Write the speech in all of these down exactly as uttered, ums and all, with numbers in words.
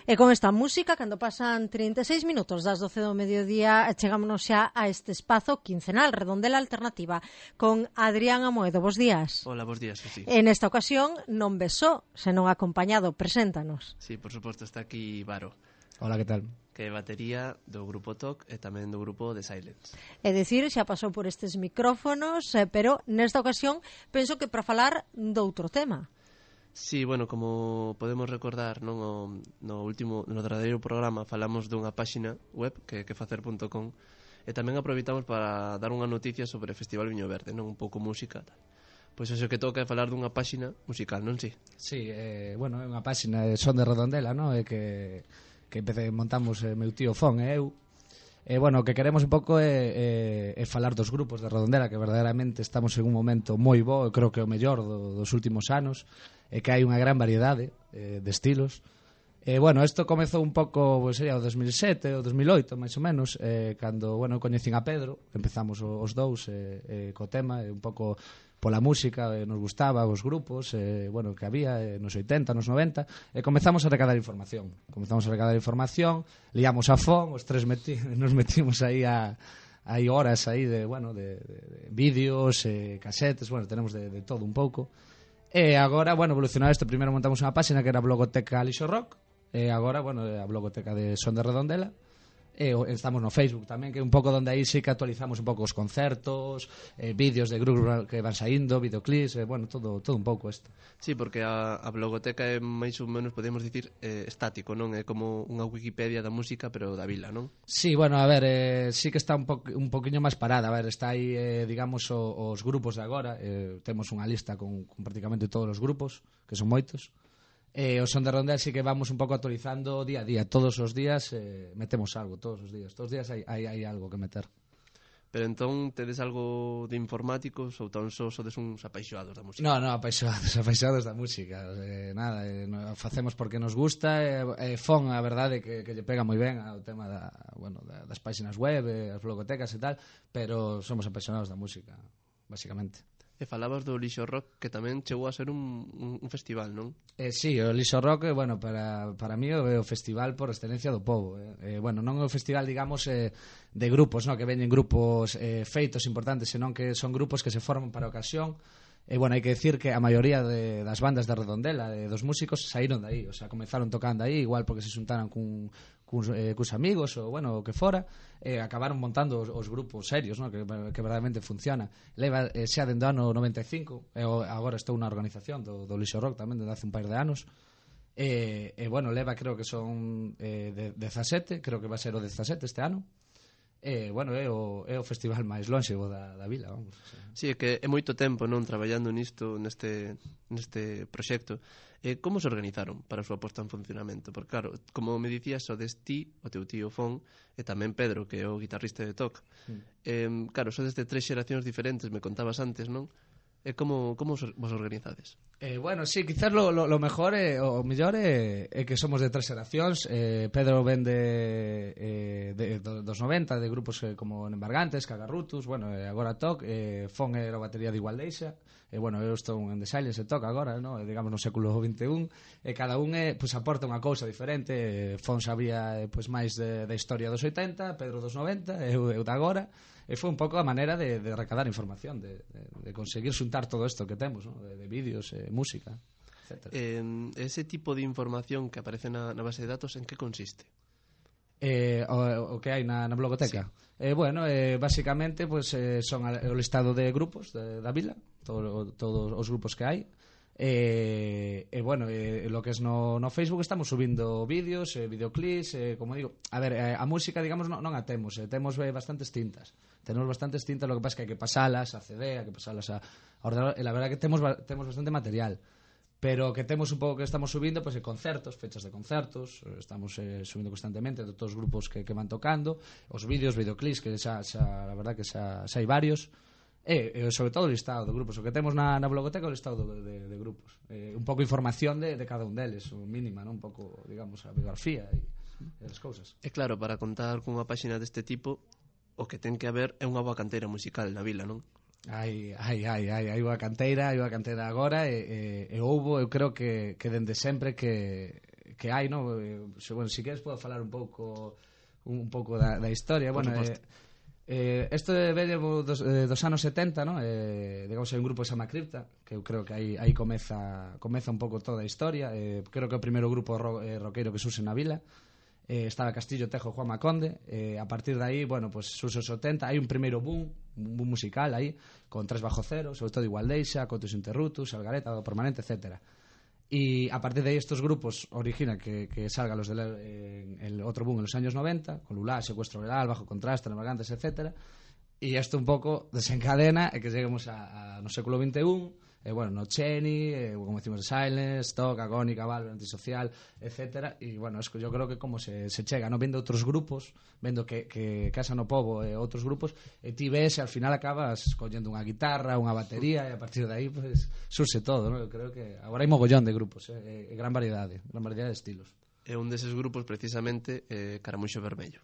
E con esta música, cando pasan trinta e seis minutos das doce do mediodía, chegámonos xa a este espazo quincenal, Redondela Alternativa, con Adrián Amoedo. Bos días. Hola, bos días, sí. En esta ocasión non besó, senón acompañado. Preséntanos. Sí, por suposto, está aquí Varo. Hola, que tal? Que é batería do grupo T O C e tamén do grupo The Silence. É dicir, xa pasou por estes micrófonos, pero nesta ocasión penso que para falar doutro tema. Sí, bueno, como podemos recordar, non, o, no último, no derradeiro programa falamos dunha páxina web que é quefacer punto com e tamén aproveitamos para dar unha noticia sobre o Festival Viño Verde, non, un pouco música, tal. Pois iso que toca é falar dunha páxina musical, non si? Sí, eh, bueno, é unha páxina de Son de Redondela, non? É que que empecé, montamos eh, meu tío Fon e eu. E, bueno, o que queremos un pouco é, é, é falar dos grupos de Redondela, que verdadeiramente estamos en un momento moi bo, eu creo que é o mellor do, dos últimos anos, e que hai unha gran variedade eh, de estilos. E, bueno, isto comezou un pouco, pues, sería o dos mil sete, o dos mil oito, máis ou menos, eh, cando, bueno, coñecín a Pedro, empezamos os dous eh, eh, co tema, e un pouco pola música, eh, nos gustaba os grupos, eh, bueno, que había eh, nos oitenta, nos noventa, e comezamos a recadar información. Comezamos a recadar información, liamos a Fon, os tres meti, nos metimos aí a hai horas aí de, bueno, de, de, de vídeos, eh, casetes, bueno, tenemos de, de todo un pouco. E agora, bueno, evolucionado isto, primeiro montamos unha páxina que era a blogoteca Lixo Rock, e agora, bueno, a blogoteca de Son de Redondela, e estamos no Facebook tamén, que é un pouco onde aí sí que actualizamos un pouco os concertos, eh, vídeos de grupos que van saindo, videoclips, eh, bueno, todo todo un pouco isto. Sí, porque a, a blogoteca é máis ou menos, podemos dicir, eh, estático, non? É como unha Wikipedia da música, pero da vila, non? Sí, bueno, a ver, eh, sí que está un, po un poquinho máis parada, a ver, está aí, eh, digamos, o, os grupos de agora, eh, temos unha lista con, con prácticamente todos os grupos, que son moitos. E o Son de Redondela sí que vamos un pouco actualizando día a día, todos os días eh, metemos algo, todos os días, todos os días hai, hai, hai algo que meter. Pero entón tedes algo de informáticos ou tan só sodes uns apaixoados da música? No, no, apaixoados, apaixoados da música, eh, nada, eh, no, facemos porque nos gusta, e eh, eh, Fon, a verdade, que, que lle pega moi ben ao tema da, bueno, da, das páxinas web, eh, as blogotecas e tal, pero somos apaixonados da música, basicamente. E falabas do Lixo Rock, que tamén chegou a ser un, un, un festival, non? Eh, sí, o Lixo Rock, bueno, para, para mí é o festival por excelencia do povo. Eh, eh, bueno, non é o festival, digamos, eh, de grupos, no? Que veñen grupos eh, feitos importantes, senón que son grupos que se forman para a ocasión. E, bueno, hai que decir que a maioría de, das bandas de Redondela, de, dos músicos, saíron de aí, o sea, comenzaron tocando aí, igual porque se xuntaran cun, cun, eh, cus amigos, ou, bueno, o que fora, e eh, acabaron montando os, os grupos serios, no? que, que verdadeiramente funciona. Leva eh, xa dende o ano noventa e cinco, e agora estou na organización do, do Lixo Rock tamén, desde hace un par de anos, e, e bueno, leva, creo que son eh, de, dezasete, creo que va a ser o dezasete este ano. E, bueno, é o, é o festival máis lonxevo da, da vila, vamos. Si, sí, é que é moito tempo, non, traballando nisto, neste, neste proxecto. E como se organizaron para a súa posta en funcionamento? Porque, claro, como me dicías, sodes ti, o teu tío Fon, e tamén Pedro, que é o guitarrista de T O C. Mm. Eh, claro, sodes de tres xeracións diferentes, me contabas antes, non? E como, como vos organizades? Eh, bueno, sí, quizás lo, lo, lo mejor é, o mellor é, é que somos de tres xeracións. eh, Pedro ven de, eh, de, de dos noventa, de grupos eh, como Embargantes, Cagarrutus, bueno, eh, agora T O C, eh, Fon era a batería de Igualdeixa, e eh, bueno, eu estou en The Silence e T O C agora, no? digamos no século vinte e un, e cada un eh, pues, aporta unha cousa diferente. eh, Fon sabía eh, pues, máis de, de historia dos oitenta, Pedro dos noventa, e eu, eu de agora. E foi un pouco a maneira de, de recadar información, de, de, de conseguir xuntar todo isto que temos, ¿no? de, de vídeos, eh, música, etcétera. Eh, ese tipo de información que aparece na, na base de datos, en que consiste? Eh, o, o que hai na, na blogoteca? Sí. Eh, bueno, eh, basicamente pues, eh, son o listado de grupos de, da vila, todo, todos os grupos que hai. E, e bueno, e, lo que es no, no Facebook estamos subindo vídeos, eh, videoclips, eh, como digo, a ver, eh, a música, digamos, non, non a temos, eh, temos eh, bastantes tintas, temos bastantes tintas, lo que pasa é que hai que pasalas a C D, hai que pasalas a, a ordenador, e la verdad que temos, temos bastante material, pero que temos un pouco que estamos subindo, pois, pues, concertos, fechas de concertos, estamos eh, subindo constantemente de todos os grupos que, que van tocando, os vídeos, videoclips, que xa, xa la verdad que xa, xa hai varios. E, e sobre todo o listado de grupos. O que temos na, na blogoteca é o listado de, de, de grupos. Eh, un pouco información de, de cada un deles, o mínima, non? Un pouco, digamos, a biografía e, e as cousas. E claro, para contar cunha páxina deste tipo, o que ten que haber é unha boa canteira musical na vila, non? Hai, hai, hai, hai, hai unha canteira, hai unha canteira agora, e, e, e houbo, eu creo que, que dende sempre que que hai, no? Eh, se, bueno, si queres podo falar un pouco un pouco da, da historia. Por Bueno, eh, eh, isto veio dos, eh, dos anos setenta, no? Eh, digamos, hai un grupo que se chama Cripta, que eu creo que aí, aí comeza comeza un pouco toda a historia. Eh, creo que o primeiro grupo ro, eh, roqueiro que surse na vila. Eh, estaba Castillo, Tejo, Juan Maconde. Eh, a partir de aí, bueno, pues surse os setenta, hai un primeiro boom, un boom musical aí, con Tres Bajo Cero, sobre todo Igualdeixa, Cotus Interrutus, Algareta, Do Permanente, etcétera. Y a partir de ahí estos grupos originan que, que salgan los del eh, el otro boom en los años noventa, con Lulá, Secuestro Veral, Bajo Contraste, Navegantes, etcétera. Y esto un pouco desencadena e que lleguemos a, a no século veintiuno, eh, bueno, No Cheni, eh, como decimos, Silence, Stock, Agónica, Valve, Antisocial, etcétera. Y bueno, es que yo creo que como se, se chega, no vendo outros grupos, vendo que, que Casa no Pobo e eh, outros grupos, e ti ves e al final acabas collendo unha guitarra, unha batería, e a partir de aí pues, surse todo, ¿no? Eu creo que agora hai mogollón de grupos, eh, eh, gran variedade, gran variedade de estilos. E un deses grupos precisamente é eh, Caramuxo Vermello.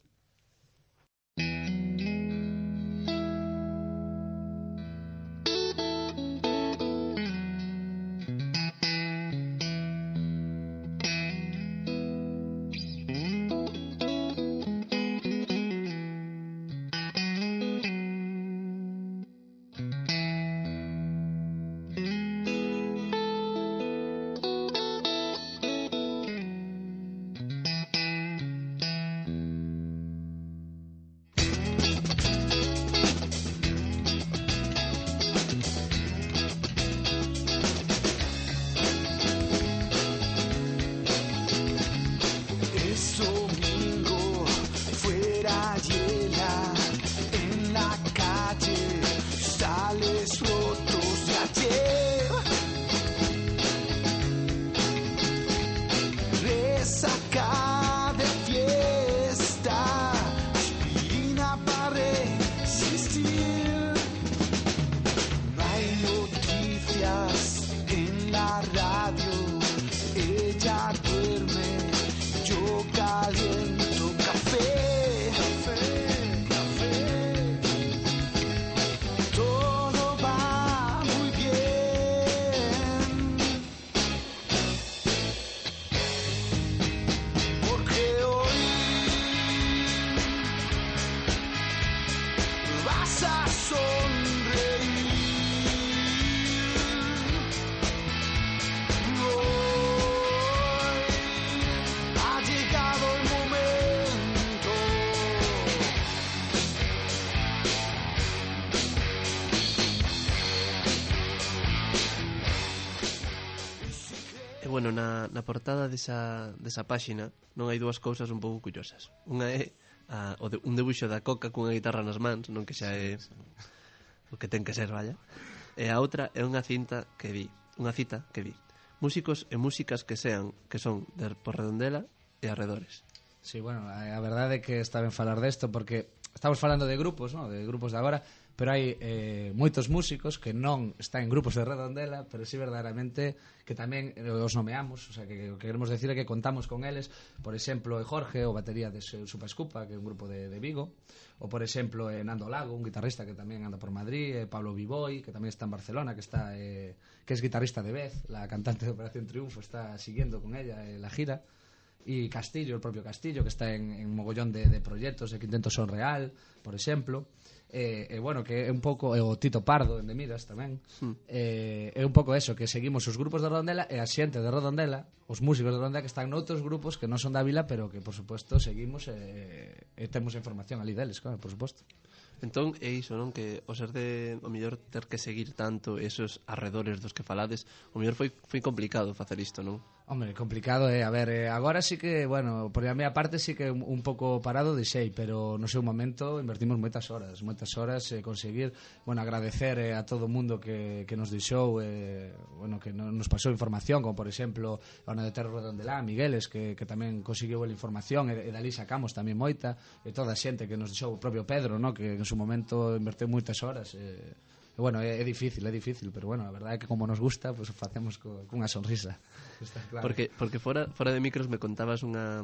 Bueno, na, na portada desa, desa páxina non hai dúas cousas un pouco curiosas. Unha é a, o de, un debuxo da Coca cunha guitarra nas mans, non que xa é o que ten que ser, vaya. E a outra é unha cinta que vi, unha cita que vi. Músicos e músicas que sean, que son de por Redondela e arredores. Sí, bueno, a, a verdade é que está ben falar desto porque estamos falando de grupos, ¿no? De grupos de agora, pero hai eh, moitos músicos que non están en grupos de Redondela, pero sí verdadeiramente que tamén os nomeamos, o sea, que o que queremos decir é que contamos con eles, por exemplo, Jorge, o batería de Supa Escupa, que é un grupo de, de Vigo, ou por exemplo, eh, Nando Lago, un guitarrista que tamén anda por Madrid, eh, Pablo Vivoy, que tamén está en Barcelona, que está eh, que é guitarrista de Beth, la cantante de Operación Triunfo, está siguiendo con ella eh, la gira. Y Castillo, el propio Castillo, que está en, en mogollón de, de proxectos, de Quinteto Son Real, por exemplo. E, eh, eh, bueno, que é un pouco eh, o Tito Pardo en De Miras tamén. Mm. Eh, é un pouco eso, que seguimos os grupos de Redondela e a xente de Redondela, os músicos de Redondela que están noutros grupos que non son da vila, pero que por suposto seguimos e, e temos información ali deles, claro, por suposto. Entón é iso, non? Que o ser de o mellor ter que seguir tanto esos arredores dos que falades, o mellor foi foi complicado facer isto, non? Hombre, complicado, eh, a ver, eh, agora sí que, bueno, por a miña parte sí que un, un pouco parado de xei, pero no seu momento invertimos moitas horas, moitas horas eh, conseguir, bueno, agradecer eh, a todo o mundo que, que nos deixou, eh, bueno, que no, nos pasou información, como por exemplo, a Ona de Terra Redondelá, Migueles, que, que tamén conseguiu a información, e, e dali sacamos tamén moita, e toda a xente que nos deixou, o propio Pedro, no, que en su momento inverteu moitas horas, eh, e bueno, é, é difícil, é difícil, pero bueno, a verdade é que como nos gusta, pues o facemos co, cunha sonrisa. Está claro. Porque porque fora fora de micros me contabas unha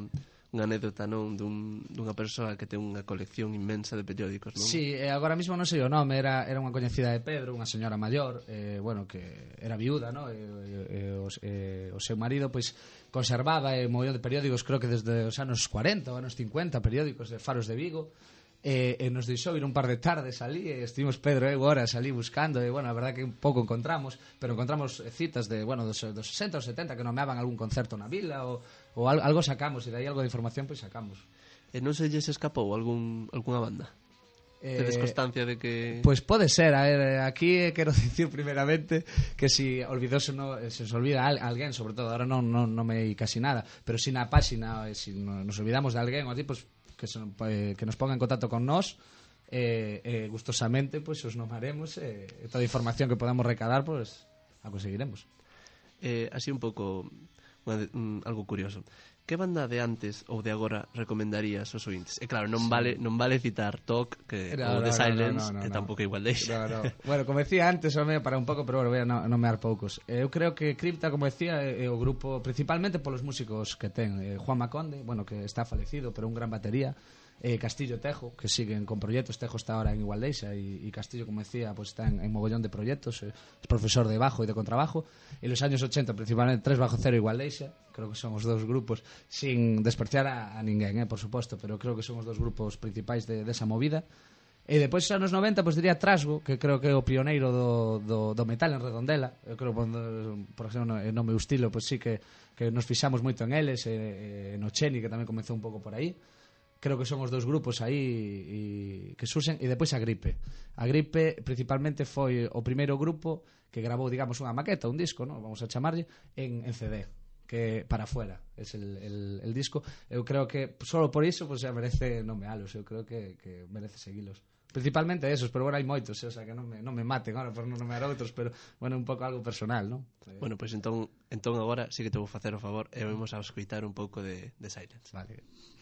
unha anécdota, non, dun, dunha persoa que ten unha colección inmensa de periódicos, non? Sí, eh, agora mesmo non sei o nome, era, era unha coñecida de Pedro, unha señora maior, eh, bueno, que era viuda, no? E, e, e, o, e, o seu marido, pois, conservaba eh, un montón de periódicos, creo que desde os anos cuarenta ou anos cincuenta, periódicos de Faros de Vigo, e, e nos deixou ir un par de tardes ali, e estivemos Pedro e eu horas ali buscando, e, bueno, a verdad que un pouco encontramos, pero encontramos citas de, bueno, dos, dos sesenta ou setenta que nomeaban algún concerto na vila, ou, ou algo sacamos, e de aí algo de información, pois sacamos. E non se lles escapou algún, algunha banda? Eh, Tedes constancia de que... Pois pues pode ser, a ver, aquí quero dicir primeramente que si olvidose no, se nos olvida a alguén, sobre todo, ahora non, non, non me casi nada, pero si na páxina, si nos olvidamos de alguén, ou así, pois, que, son, que nos ponga en contacto con nós, eh, eh, gustosamente, pois, os nomaremos, e eh, toda a información que podamos recadar, pois, a conseguiremos. Eh, así un pouco, bueno, un, algo curioso. Que banda de antes ou de agora recomendarías aos ointes? E claro, non vale non vale citar T O C que, no, ou The no, Silence, no, no, no, que no. tampouco igual deixa. No, no. Bueno, como decía antes, home, para un pouco, pero bueno, voy a no, nomear poucos. Eu creo que Cripta, como decía, é o grupo principalmente polos músicos que ten. Eh, Juan Maconde, bueno, que está falecido, pero un gran batería. Eh, Castillo Tejo, que siguen con proxectos. Tejo está ahora en Igualdeixa e, e Castillo, como decía, pues está en, en mogollón de proxectos, eh, es profesor de bajo e de contrabajo. En los años ochenta, principalmente, tres bajo cero Igualdeixa, creo que son os dous grupos, sin despreciar a, a ninguén, eh, por suposto, pero creo que son os dous grupos principais de, desa movida. E depois, nos anos noventa, pues diría Trasgo, que creo que é o pioneiro do, do, do metal en Redondela. Eu creo, por, por exemplo, no meu estilo, pues sí que, que nos fixamos moito en eles, e, e no Cheni, que tamén comezou un pouco por aí. Creo que son os dous grupos aí e, que surxen, e depois a Gripe. A Gripe principalmente foi o primeiro grupo que grabou, digamos, unha maqueta, un disco, ¿no? Vamos a chamarlle, en, en C D, que para afuera es el, el, el disco. Eu creo que solo por iso pues, merece nomealos, eu creo que, que merece seguilos. Principalmente esos, pero bueno, hai moitos, o sea, que non me, non me maten ahora por non nomear outros, pero bueno, un pouco algo personal, ¿no? Bueno, pois pues, entón, entón agora sí que te vou facer o favor e vamos a escoitar un pouco de, de Silence. Vale.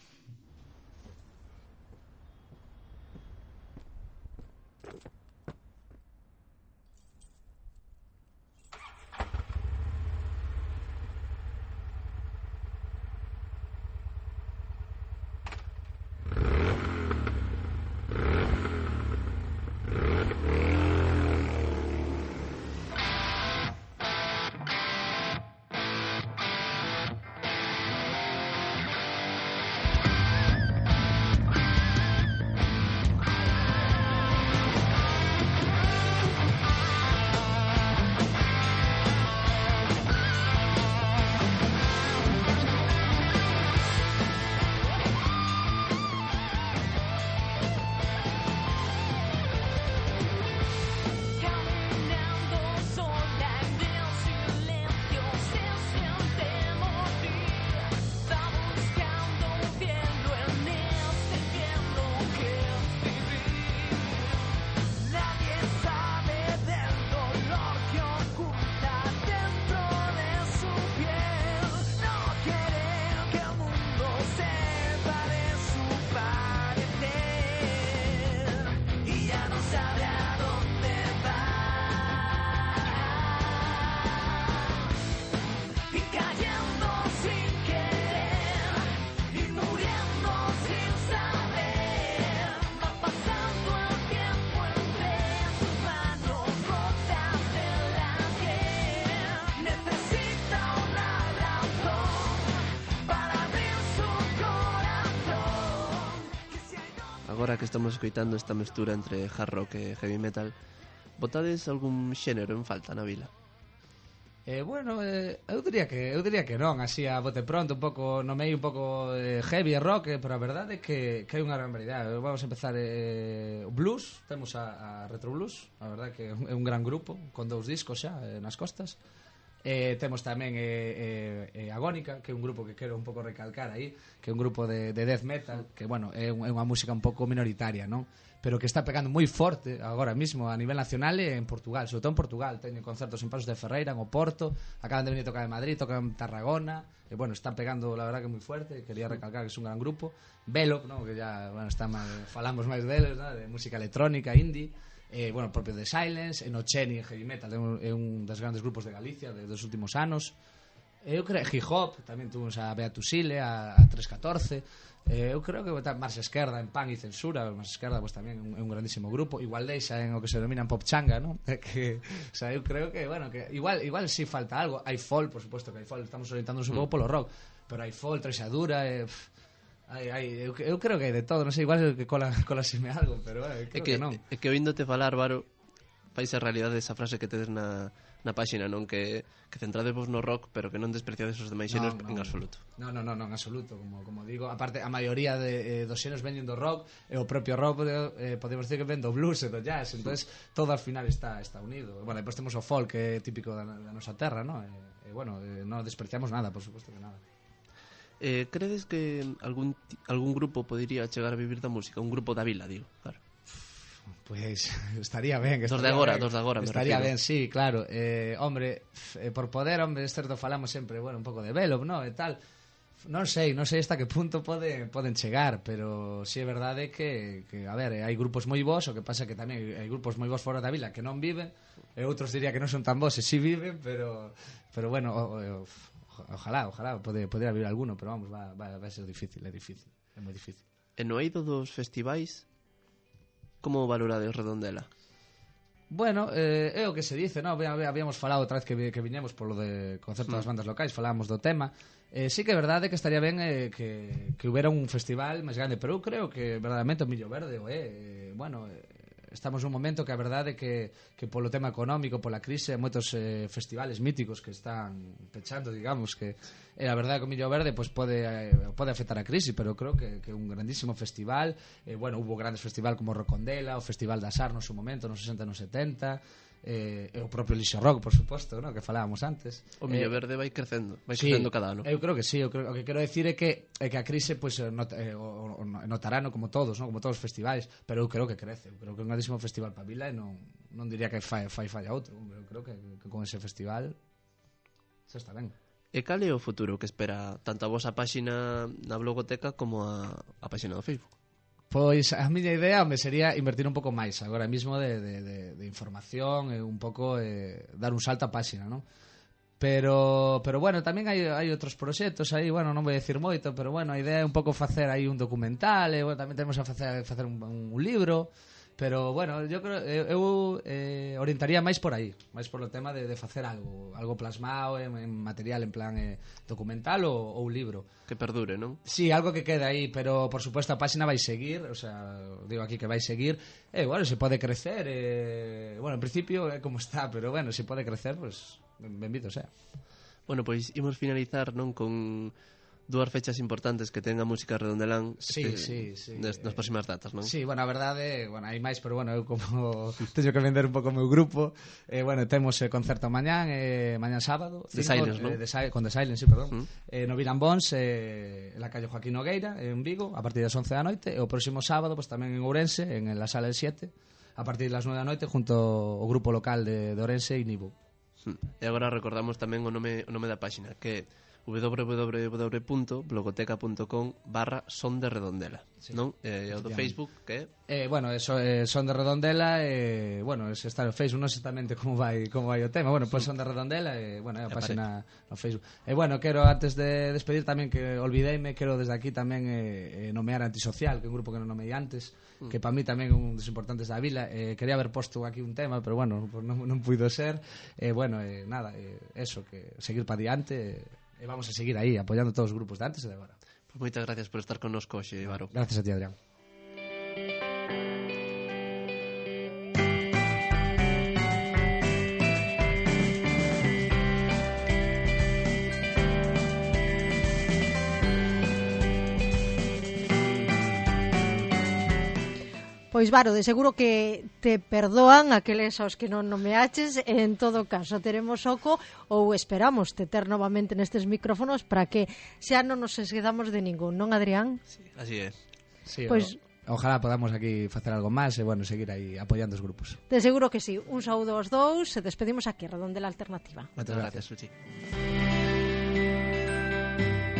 Agora que estamos escoitando esta mestura entre hard rock e heavy metal, botades algún xénero en falta na vila? Eh, bueno, eh, eu diría que eu diría que non, así a bote pronto, un pouco no meio un pouco eh, heavy e rock, eh, pero a verdade é que, que hai unha gran variedade. Vamos a empezar eh, o blues, temos a, a Retro Blues, a verdade que é un gran grupo con dous discos xa eh, nas costas. Eh, temos tamén eh, eh, Agónica, que é un grupo que quero un pouco recalcar aí, que é un grupo de, de death metal, que bueno, é, un, é unha música un pouco minoritaria, non? Pero que está pegando moi forte agora mismo a nivel nacional e en Portugal, sobre todo en Portugal. Teñen concertos en Pasos de Ferreira, en Oporto, acaban de venir a tocar en Madrid, tocan en Tarragona, e bueno, están pegando la verdad que moi fuerte. Quería recalcar que é un gran grupo. Veloc, ¿no? Que ya, bueno, está máis, falamos máis deles, ¿no? De música electrónica, indie. Eh, bueno, propio de Silence, en Ocheni, en heavy metal, é un, é un dos grandes grupos de Galicia de, dos últimos anos. Eu creo, hip hop, tamén tuvimos a Beatusile, a, a tres catorce. Eh, eu creo que tá Marxa Esquerda en Pan e Censura. Marxa Esquerda pues, tamén é un, é un grandísimo grupo. Igual deixa en o que se denominan pop changa, ¿no? que, o sea, eu creo que, bueno, que igual igual si sí falta algo. Hai folk, por supuesto que hai folk, estamos orientándonos un pouco polo rock, pero hai folk, Trexadura, eh, hai, hai, eu, eu creo que hai de todo, non sei, igual que cola, colasime algo, pero eh, creo é que, que non. É que oíndote falar, Varo, fais a realidade esa frase que tedes na na páxina, non, que, que centradevos no rock, pero que non despreciades os demais xéneros no, no, en absoluto. No, no, no, no, en absoluto, como, como digo. Aparte, a maioría de, eh, dos xéneros veñen do rock, e o propio rock, eh, podemos decir que ven do blues e do jazz, entonces todo al final está está unido. Bueno, depois temos o folk, que é típico da, da nosa terra, ¿no? E, e bueno, eh, non despreciamos nada, por suposto que nada. Eh, credes que algún, algún grupo podería chegar a vivir da música? Un grupo da vila, digo, claro. Pues estaría ben, dos estaría de agora, ben. dos de agora, me estaría refiero. ben, sí, claro. Eh, hombre, eh, por poder, hombre, é certo, falamos sempre, bueno, un pouco de velo, no, e tal. Non sei, non sei hasta que punto pode, poden chegar, pero si sí é verdade que, que, a ver, hai grupos moi bons, o que pasa que tamén hai grupos moi bons fora da vila que non viven, e outros diría que non son tan bons e si viven, pero, pero bueno, o, o, ojalá, ojalá, pode, podría vivir alguno, pero vamos, va, va, va a ser difícil, é difícil, é moi difícil. E no eido dos festivais, como valorades Redondela? Bueno, eh, é o que se dice, no? Habíamos falado outra vez que, que viñemos polo de concerto das bandas locais, falábamos do tema. Eh, sí que é verdade que estaría ben eh, que, que houbera un festival máis grande, pero eu creo que verdadeiramente o Millo Verde o é, eh, bueno, eh, estamos nun momento que a verdade é que, que polo tema económico, pola crise, moitos eh, festivales míticos que están pechando, digamos, que eh, a verdade que o Millo Verde pues, pode, eh, pode afectar a crise, pero creo que, que un grandísimo festival. Eh, bueno, hubo grandes festivales como Rocondela, o Festival das Ar no seu momento, nos sesenta e nos setenta, eh, e o propio Lixo Rock, por suposto, ¿no? Que falábamos antes. O Millo eh, Verde vai crecendo, vai sí, crecendo cada ano. Eu creo que sí, eu creo, o que quero decir é que é que a crise pues, not, eh, o, o, notarano como todos, ¿no? Como todos os festivais, pero eu creo que crece, eu creo que é un grandísimo festival para Vila e non, non diría que fai, fai falla outro, eu creo que, que con ese festival se está ben. E cal é o futuro que espera tanto a vosa páxina na blogoteca como a, a páxina do Facebook? Pois a miña idea me sería invertir un pouco máis agora mismo de, de, de, de información e un pouco eh, dar un salto á páxina, non? Pero, pero bueno, tamén hai, hai outros proxectos aí, bueno, non vou dicir moito, pero bueno, a idea é un pouco facer aí un documental, e bueno, tamén temos a facer, facer un, un libro. Pero, bueno, yo creo eu, eu eh, orientaría máis por aí, máis por o tema de, de facer algo, algo plasmado en, en material en plan eh, documental ou, ou un libro. Que perdure, non? Sí, algo que quede aí, pero por suposto a páxina vai seguir, o sea, digo aquí que vai seguir, e eh, bueno, se pode crecer, eh, bueno, en principio é como está, pero bueno, se pode crecer, pues benvido sea. Bueno, pois imos finalizar, non, con dúas fechas importantes que ten a música redondelán sí, este, sí, sí. nas, nas próximas datas, non? Sí, bueno, a verdade, bueno, hai máis, pero bueno, eu como teño que vender un pouco o meu grupo, eh, bueno, temos eh, concerto mañán, eh, mañán sábado, The cinco, Silence, eh, non? de, con The Silence, sí, perdón, Mm. eh, no Vilan Bons, eh, en la calle Joaquín Nogueira, en Vigo, a partir das once da noite, e o próximo sábado, pues tamén en Ourense, en la sala del siete, a partir das nove da noite, junto ao grupo local de, de Ourense e Nibu. Mm. E agora recordamos tamén o nome, o nome da páxina, que é w w w punto blogoteca punto com barra son de redondela, sí, non? E o do Facebook, que é? Eh, bueno, eso, eh, son de Redondela, eh, bueno, ese está no Facebook, non sei exactamente como vai como vai o tema. Bueno, pois pues son de Redondela, e eh, bueno, é a página no Facebook. E eh, bueno, quero antes de despedir tamén que olvideime, quero desde aquí tamén eh, eh, nomear Antisocial, que é un grupo que non nomeei antes, mm. que para mí tamén é un dos importantes da vila. Eh, quería haber posto aquí un tema, pero bueno, pues non, non puido ser. Eh, bueno, eh, nada, eh, eso, que seguir para diante, eh, e vamos a seguir aí apoiando todos os grupos de antes e de agora. Pues moitas gracias por estar connosco hoxe, Varo. Gracias a ti, Adrián. Pois, Varo, de seguro que te perdoan aqueles aos que non nomeaches, e en todo caso teremos oco ou esperamos te ter novamente nestes micrófonos para que xa non nos esquedamos de ningún, non, Adrián? Sí, así é. Sí, Pois, o, ojalá podamos aquí facer algo máis e, bueno, seguir aí apoiando os grupos. de seguro que sí. Un saúdo aos dous e despedimos aquí, Redondela Alternativa. Moitas gracias, Suchi.